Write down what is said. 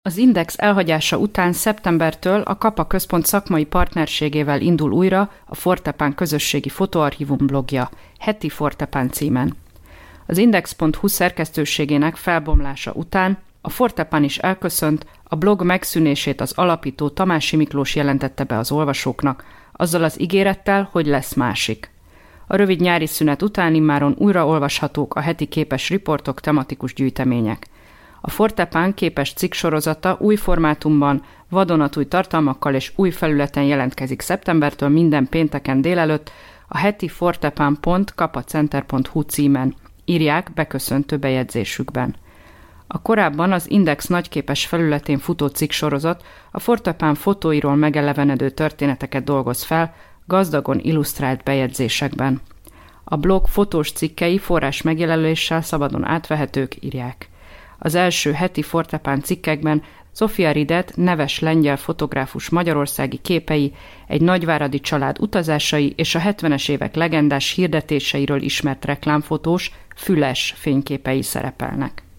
Az Index elhagyása után szeptembertől a Kapa Központ szakmai partnerségével indul újra a Fortepán közösségi fotóarchívum blogja, heti Fortepán címen. Az Index.hu szerkesztőségének felbomlása után a Fortepán is elköszönt, a blog megszűnését az alapító Tamási Miklós jelentette be az olvasóknak, azzal az ígérettel, hogy lesz másik. A rövid nyári szünet után immáron újra olvashatók a heti képes riportok, tematikus gyűjtemények. A Fortepán képes cikksorozata új formátumban, vadonatúj tartalmakkal és új felületen jelentkezik szeptembertől minden pénteken délelőtt a heti fortepán.kapacenter.hu címen, írják beköszöntő bejegyzésükben. A korábban az Index nagyképes felületén futó cikksorozat a Fortepán fotóiról megelevenedő történeteket dolgoz fel, gazdagon illusztrált bejegyzésekben. A blog fotós cikkei forrás megjelöléssel szabadon átvehetők, írják. Az első heti Fortepán cikkekben Zofia Ridet, neves lengyel fotográfus magyarországi képei, egy nagyváradi család utazásai és a 70-es évek legendás hirdetéseiről ismert reklámfotós, Füles fényképei szerepelnek.